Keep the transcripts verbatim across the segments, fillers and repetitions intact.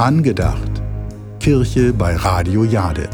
Angedacht. Kirche bei Radio Jade.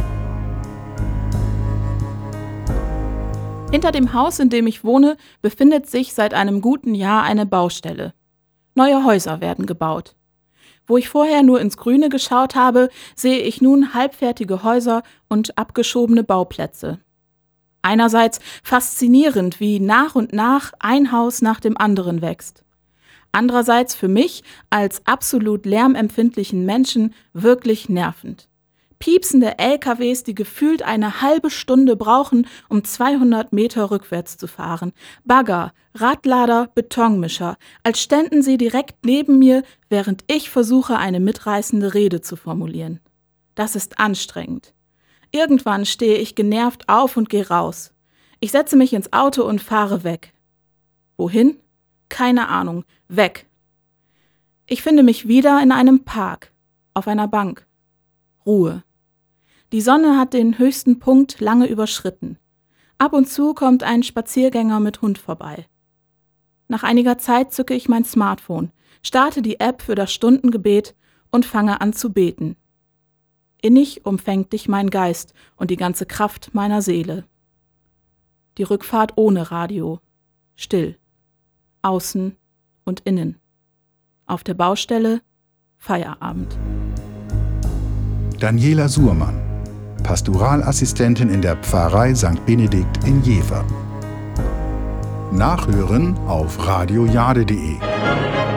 Hinter dem Haus, in dem ich wohne, befindet sich seit einem guten Jahr eine Baustelle. Neue Häuser werden gebaut. Wo ich vorher nur ins Grüne geschaut habe, sehe ich nun halbfertige Häuser und abgeschobene Bauplätze. Einerseits faszinierend, wie nach und nach ein Haus nach dem anderen wächst. Andererseits für mich als absolut lärmempfindlichen Menschen wirklich nervend. Piepsende L K Ws, die gefühlt eine halbe Stunde brauchen, um zweihundert Meter rückwärts zu fahren. Bagger, Radlader, Betonmischer, als ständen sie direkt neben mir, während ich versuche, eine mitreißende Rede zu formulieren. Das ist anstrengend. Irgendwann stehe ich genervt auf und gehe raus. Ich setze mich ins Auto und fahre weg. Wohin? Keine Ahnung. Weg. Ich finde mich wieder in einem Park, auf einer Bank. Ruhe. Die Sonne hat den höchsten Punkt lange überschritten. Ab und zu kommt ein Spaziergänger mit Hund vorbei. Nach einiger Zeit zücke ich mein Smartphone, starte die App für das Stundengebet und fange an zu beten. Innig umfängt dich mein Geist und die ganze Kraft meiner Seele. Die Rückfahrt ohne Radio. Still. Außen und innen. Auf der Baustelle Feierabend. Daniela Suhrmann, Pastoralassistentin in der Pfarrei Sankt Benedikt in Jever. Nachhören auf radio jade punkt de.